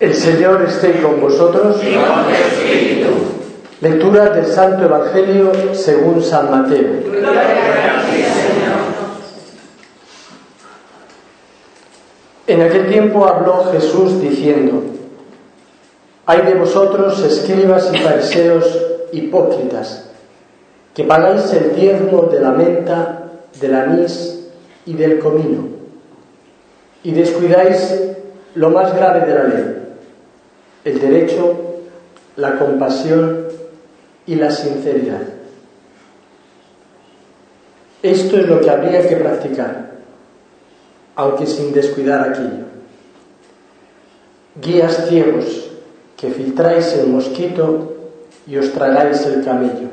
El Señor esté con vosotros. Y con tu espíritu. Lectura del Santo Evangelio según San Mateo. Gloria a ti, Señor. En aquel tiempo habló Jesús diciendo: Ay de vosotros, escribas y fariseos hipócritas, que pagáis el diezmo de la menta, del anís y del comino, y descuidáis lo más grave de la ley, el derecho, la compasión y la sinceridad. Esto es lo que habría que practicar, aunque sin descuidar aquello. Guías ciegos, que filtráis el mosquito y os tragáis el camello.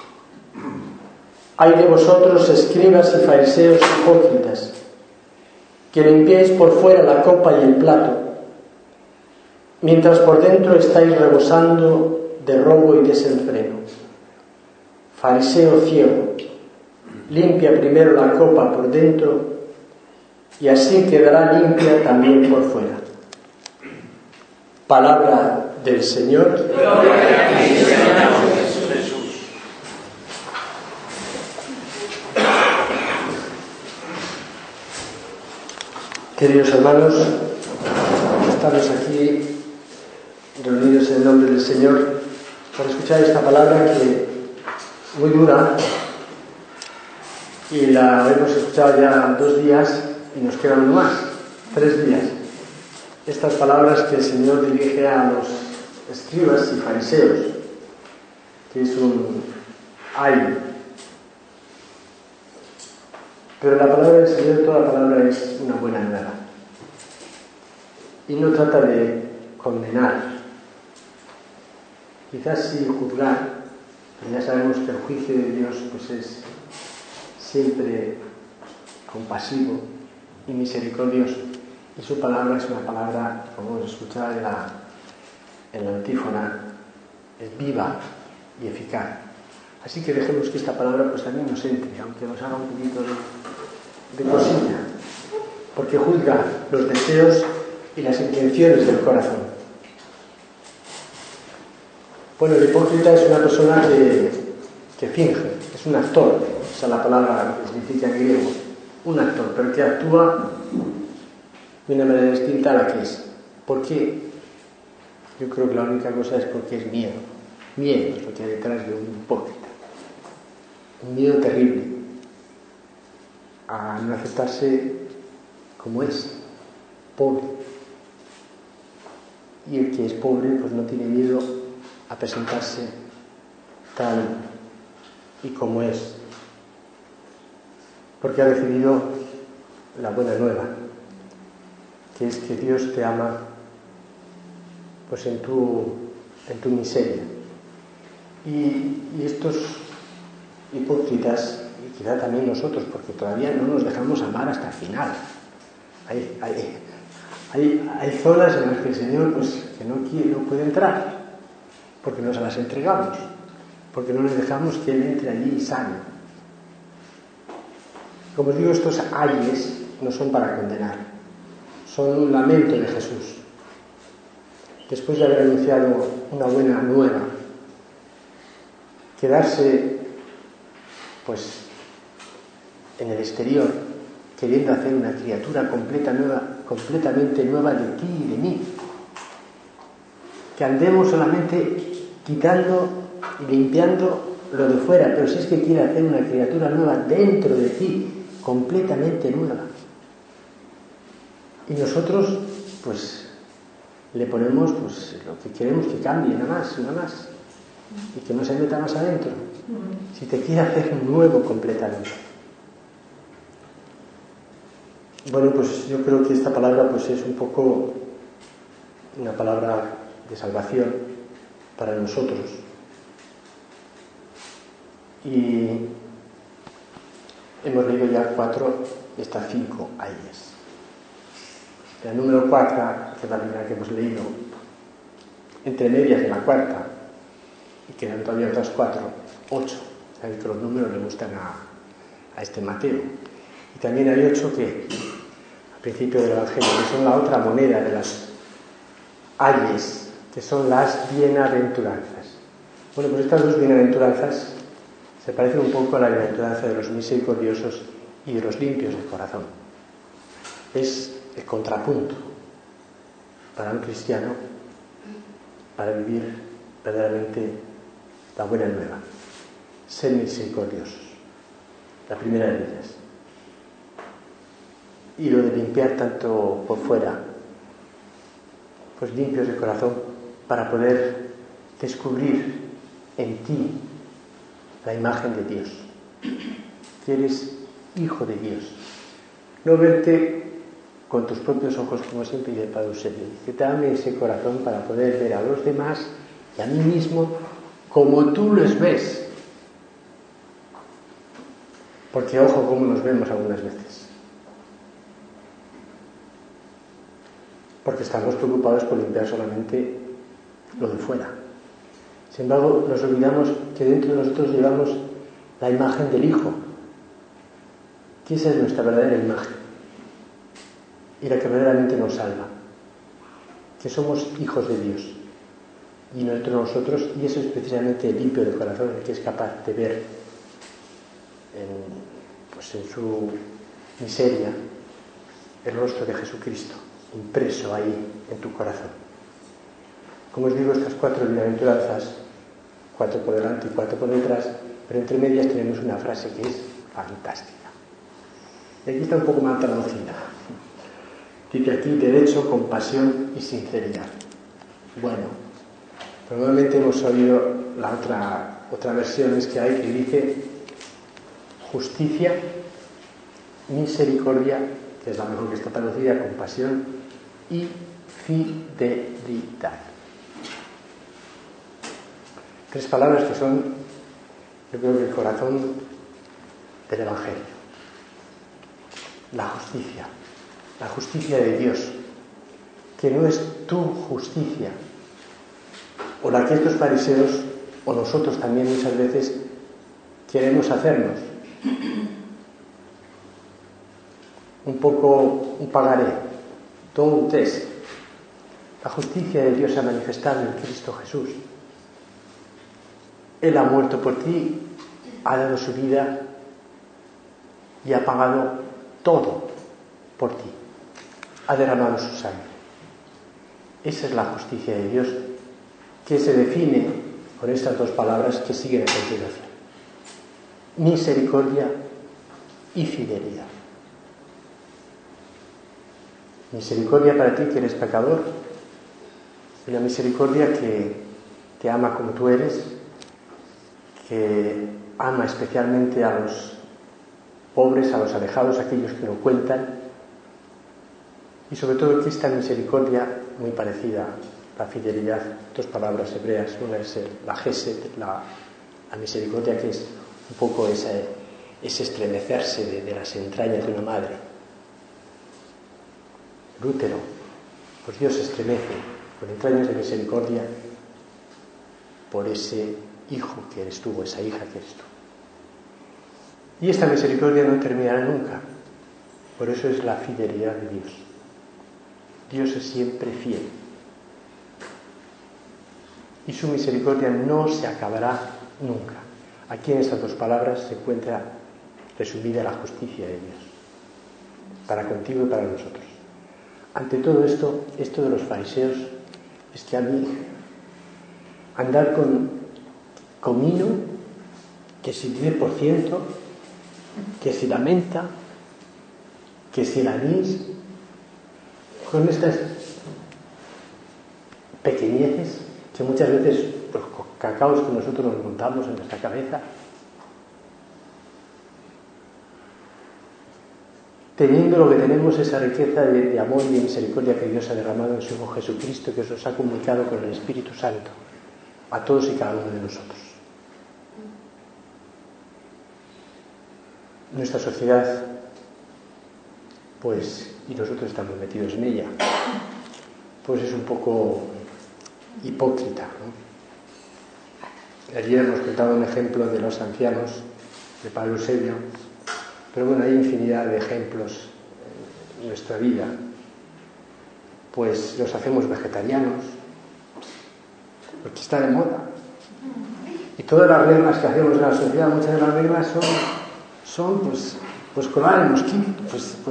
Ay de vosotros, escribas y fariseos hipócritas, que limpiáis por fuera la copa y el plato, mientras por dentro estáis rebosando de robo y desenfreno. Fariseo ciego, limpia primero la copa por dentro y así quedará limpia también por fuera. Palabra del Señor. Gloria a ti, Señor Jesús. Queridos hermanos, estamos aquí reunidos en el nombre del Señor para escuchar esta palabra que muy dura, y la hemos escuchado ya 2 días y nos quedan uno más, 3 días. Estas palabras que el Señor dirige a los escribas y fariseos, que es un ay. Pero la palabra del Señor, toda la palabra es una buena nueva. Y no trata de condenar, quizás sí juzgar, pero ya sabemos que el juicio de Dios pues es siempre compasivo y misericordioso. Y su palabra es una palabra, como hemos escuchado en la antífona, es viva y eficaz. Así que dejemos que esta palabra pues también nos entre, aunque nos haga un poquito de cosilla, porque juzga los deseos y las intenciones del corazón. Bueno, el hipócrita es una persona que finge, es un actor, esa es la palabra que significa en griego, un actor, pero que actúa de una manera distinta a la que es. ¿Por qué? Yo creo que la única cosa es porque es miedo. Miedo es lo que hay detrás de un hipócrita. Un miedo terrible a no aceptarse como es, pobre. Y el que es pobre pues no tiene miedo a presentarse tal y como es, porque ha recibido la buena nueva, que es que Dios te ama pues en tu miseria. Y estos hipócritas, y quizá también nosotros, porque todavía no nos dejamos amar hasta el final. Hay zonas en las que el Señor pues, que no puede entrar, porque no se las entregamos, porque no les dejamos que Él entre allí y sane. Como os digo, estos ayes no son para condenar, son un lamento de Jesús. Después de haber anunciado una buena nueva, quedarse pues en el exterior queriendo hacer una criatura completamente nueva de ti y de mí, que andemos solamente quitando y limpiando lo de fuera, pero si es que quiere hacer una criatura nueva dentro de ti, completamente nueva, y nosotros pues le ponemos pues lo que queremos que cambie, nada más, y que no se meta más adentro. Si te quiere hacer nuevo completamente. Bueno, pues yo creo que esta palabra pues es un poco una palabra de salvación para nosotros. Y hemos leído ya 4, estas 5 ayes. La número 4, que es la primera que hemos leído, entre medias de la 4, y quedan todavía otras 4, 8. Sabéis que los números le gustan a este Mateo. Y también hay 8 que, al principio del Evangelio, que son la otra moneda de las ayes, que son las bienaventuranzas. Bueno, pues estas dos bienaventuranzas se parecen un poco a la bienaventuranza de los misericordiosos y de los limpios de corazón. Es el contrapunto para un cristiano para vivir verdaderamente la buena nueva. Ser misericordiosos, la primera de ellas. Y lo de limpiar tanto por fuera, pues limpios de corazón, para poder descubrir en ti la imagen de Dios, que eres hijo de Dios. No verte con tus propios ojos, como siempre dice el Padre Eusebio, que te dame ese corazón para poder ver a los demás y a mí mismo como tú los ves. Porque ojo cómo nos vemos algunas veces. Porque estamos preocupados por limpiar solamente lo de fuera. Sin embargo, nos olvidamos que dentro de nosotros llevamos la imagen del Hijo, que esa es nuestra verdadera imagen y la que verdaderamente nos salva, que somos hijos de Dios y no entre nosotros, y eso es precisamente el limpio de corazón, el que es capaz de ver en su miseria el rostro de Jesucristo impreso ahí en tu corazón. Como os digo, estas 4 bienaventuranzas, 4 por delante y 4 por detrás, pero entre medias tenemos una frase que es fantástica. Y aquí está un poco mal traducida. Dice aquí: derecho, compasión y sinceridad. Bueno, probablemente hemos oído la otra versión es que hay que dice justicia, misericordia, que es la mejor que está traducida, compasión y fidelidad. 3 palabras que son, yo creo que el corazón del Evangelio. La justicia de Dios, que no es tu justicia, o la que estos fariseos, o nosotros también muchas veces, queremos hacernos. Un poco un pagaré, todo un test. La justicia de Dios se ha manifestado en Cristo Jesús. Él ha muerto por ti, ha dado su vida y ha pagado todo por ti. Ha derramado su sangre. Esa es la justicia de Dios, que se define con estas 2 palabras que siguen a continuación: misericordia y fidelidad. Misericordia para ti que eres pecador, una misericordia que te ama como tú eres, que ama especialmente a los pobres, a los alejados, a aquellos que no cuentan, y sobre todo que esta misericordia, muy parecida a la fidelidad, 2 palabras hebreas, una es la gesed, la misericordia, que es un poco ese estremecerse de las entrañas de una madre. El útero, pues Dios se estremece con entrañas de misericordia por ese hijo que eres tú, o esa hija que eres tú. Y esta misericordia no terminará nunca. Por eso es la fidelidad de Dios. Dios es siempre fiel. Y su misericordia no se acabará nunca. Aquí en estas 2 palabras se encuentra resumida la justicia de Dios, para contigo y para nosotros. Ante todo esto de los fariseos, es que a mí andar con comino, que si 10%, que si la menta, que si el anís, con estas pequeñeces que muchas veces los cacaos que nosotros nos montamos en nuestra cabeza, teniendo lo que tenemos, esa riqueza de amor y de misericordia que Dios ha derramado en su Hijo Jesucristo, que os ha comunicado con el Espíritu Santo a todos y cada uno de nosotros. Nuestra sociedad, pues, y nosotros estamos metidos en ella, pues es un poco hipócrita, ¿no? Ayer nos contaba un ejemplo de los ancianos de Padre Eusebio, pero bueno, hay infinidad de ejemplos en nuestra vida pues los hacemos vegetarianos, porque está de moda. Y todas las reglas que hacemos en la sociedad, muchas de las reglas son pues colar el mosquito,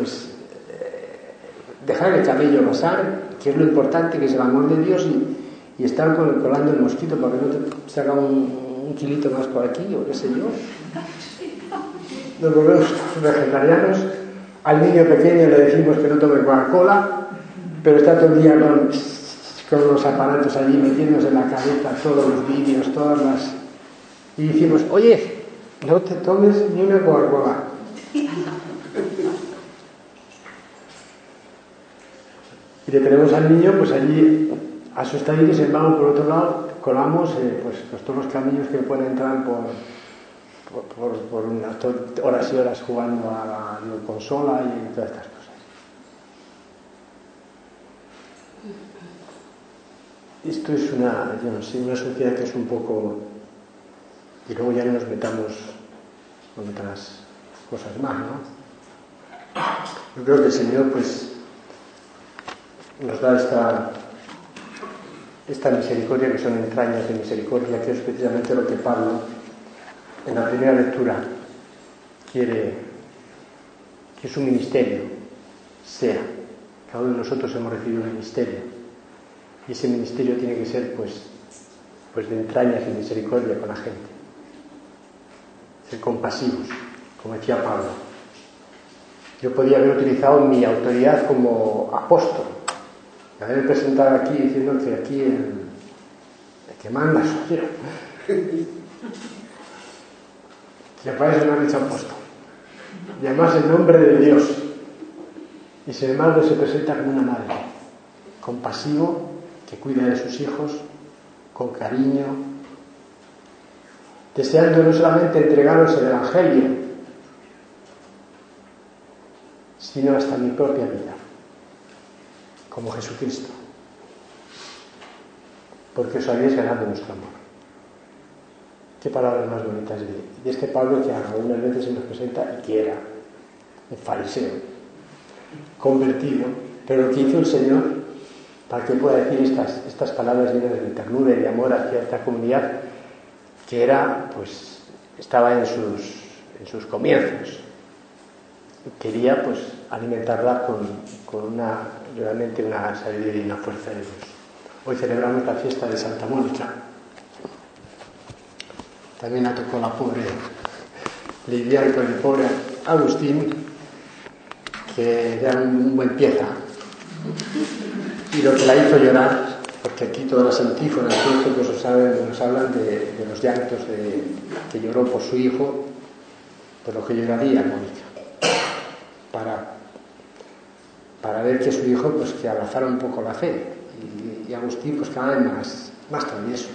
dejar el camello pasar, que es lo importante, que es el amor de Dios, y estar colando el mosquito para que no te saca un kilito más por aquí, o qué sé yo. Nos volvemos vegetarianos. Al niño pequeño le decimos que no tome Coca-Cola, pero está todo el día con los aparatos allí metiéndose en la cabeza todos los vídeos, y decimos, oye, no te tomes ni una Coca-Cola. Y le tenemos al niño pues allí asustadito, y sin embargo por otro lado colamos pues todos los camillos que pueden entrar por unas horas y horas jugando a la consola y todas estas cosas. Esto es una sociedad que es un poco... Y luego ya no nos metamos con otras cosas más, ¿no? Yo creo que el Señor pues nos da esta misericordia, que son entrañas de misericordia, que es precisamente lo que Pablo en la primera lectura quiere que su ministerio sea. Cada uno de nosotros hemos recibido un ministerio, y ese ministerio tiene que ser pues de entrañas de misericordia con la gente, ser compasivos, como decía Pablo. Yo podía haber utilizado mi autoridad como apóstol, y haber presentado aquí diciendo que aquí el que manda soy yo. Que para eso me han hecho apóstol. Y además en nombre de Dios. Y sin embargo se presenta como una madre, compasivo, que cuida de sus hijos, con cariño, deseando no solamente entregaros el Evangelio, sino hasta mi propia vida, como Jesucristo, porque os habéis ganado nuestro amor. Qué palabras más bonitas de este Pablo, que algunas veces se nos presenta y que era un fariseo convertido, pero lo que hizo el Señor para que pueda decir estas palabras llenas de ternura y de amor hacia esta comunidad, que era, pues, estaba en sus comienzos. Quería, pues, alimentarla con realmente una sabiduría y una fuerza de Dios. Hoy celebramos la fiesta de Santa Mónica. También la tocó la pobre Lidia y con el pobre Agustín, que era un buen pieza. Y lo que la hizo llorar, porque aquí todas las antífonas, todo esto pues nos hablan de los llantos que lloró por su hijo, por lo que lloraría Mónica, para ver que su hijo pues que abrazara un poco la fe, y Agustín pues cada vez más travieso.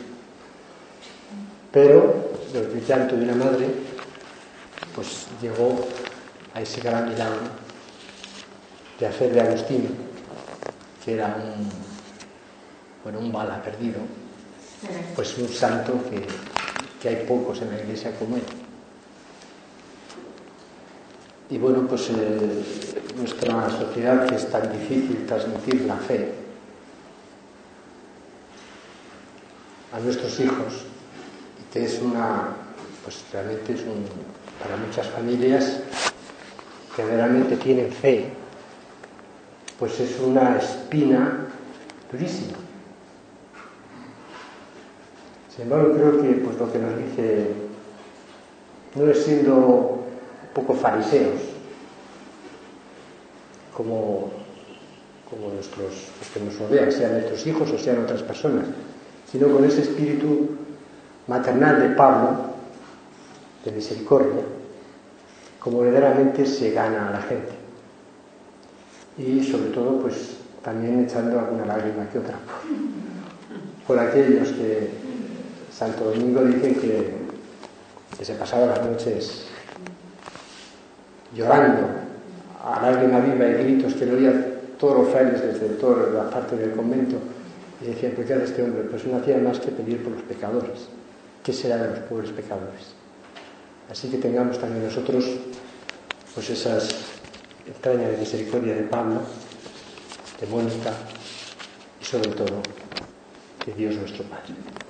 Pero el llanto de una madre pues llegó a ese gran milagro de hacer de Agustín, que era un bala perdido, pues un santo que hay pocos en la iglesia como él. Y bueno, pues nuestra sociedad, que es tan difícil transmitir la fe a nuestros hijos, y que es pues realmente para muchas familias que realmente tienen fe, pues es una espina durísima. Sin embargo, creo que pues lo que nos dice no es siendo un poco fariseos, como los que nos rodean, sean nuestros hijos o sean otras personas, sino con ese espíritu maternal de Pablo, de misericordia, como verdaderamente se gana a la gente. Y sobre todo pues también echando alguna lágrima que otra por aquellos que Santo Domingo dice que se pasaba las noches llorando a lágrima viva y gritos que le oían todos los frailes desde toda la parte del convento, y decían, ¿pero qué hace este hombre? Pues no hacía más que pedir por los pecadores. ¿Qué será de los pobres pecadores? Así que tengamos también nosotros pues esas entrañas de misericordia de Pablo, de Mónica, sobre todo de Dios nuestro Padre.